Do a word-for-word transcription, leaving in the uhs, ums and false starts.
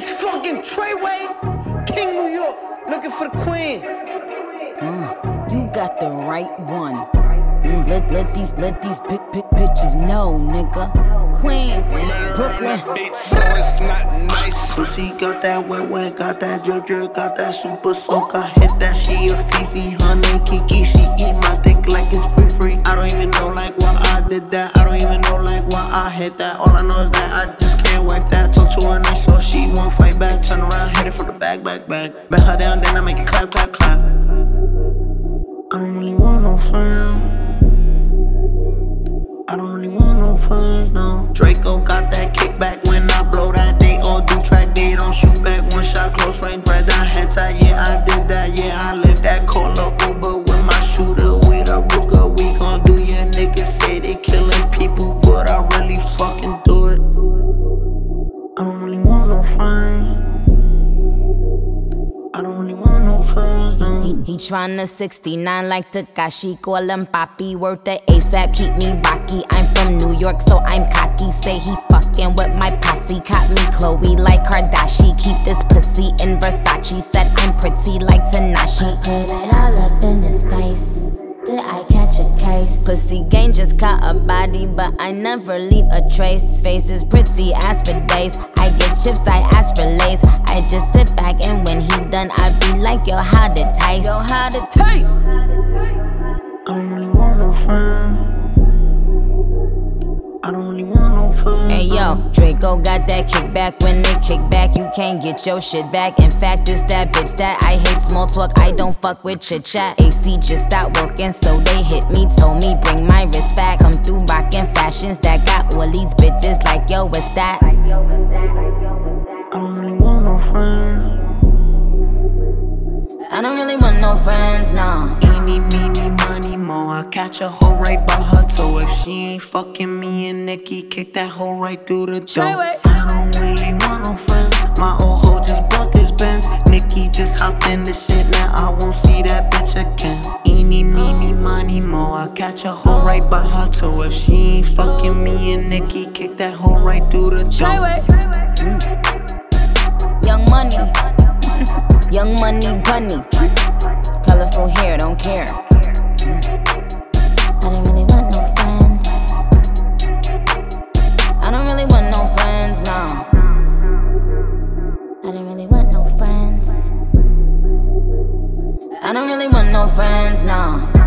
It's fucking Treyway, King New York, looking for the queen. Mm, you got the right one. Mm, let, let these let these big big bitches know, nigga. Queens, Brooklyn. Beat, so it's not nice. Pussy got that wet wet, got that drip drip, got that super soak. I hit that, she a Fifi, honey Kiki. She eat my dick like it's free free. I don't even know like why I did that. I don't even know like why I hit that. All I know is that I just can't wipe that. Talk to her nice so she won't fight back. Turn around, hit it from the back, back, back. Bet her down, then I make it clap, clap, clap. I don't really want no friends. I don't really want no friends, no. Draco got that kickback when I blow that. They all do track, they don't shoot back. One shot, close range, red down, head tie. Yeah, I did that, yeah, I lived that. Call a Uber with my shooter, with a Ruger. We gon' do your niggas say they killing people, but I really fucking do it. I don't really want no friends. I don't really want no friends, no. He, he tryna sixty-nine like Takashi, call him Papi, worth the ASAP, keep me rocky. I'm from New York, so I'm cocky. Say he fucking with my posse, caught me Chloe like Kardashian. Keep this pussy in Versace, said I'm pretty like Tanashi. Put it all up in his face. Did I catch a case? Pussy gang just caught a body, but I never leave a trace. Face is pretty as for days. I get chips, I ask for lace. I just sit back and when he done, I be like, yo, how'd it taste? Yo, how'd it taste? I don't really want no friends. I don't really want no friends. Hey yo, Draco got that kickback. When they kick back, you can't get your shit back. In fact, it's that bitch that I hate small talk. I don't fuck with chit chat. A C just stopped working, so they hit me, told me bring my wrist back. Come through rockin' fashions that got all these bitches like yo, what's that? I don't really want no friends. I don't really want no friends, no. Eeny, meeny, money, mo. I catch a hoe right by her toe. If she ain't fucking me and Nikki, kick that hoe right through the door. I don't really want no friends. My old hoe just bought this Benz. Nikki just hopped in the shit, now I won't see that bitch again. Eeny, meeny, money, mo. I catch a hoe right by her toe. If she ain't fucking me and Nikki, kick that hoe right through the door. Mm. Young money. Young money bunny, colorful hair, don't care. I don't really want no friends. I don't really want no friends, no. I don't really want no friends. I don't really want no friends, no.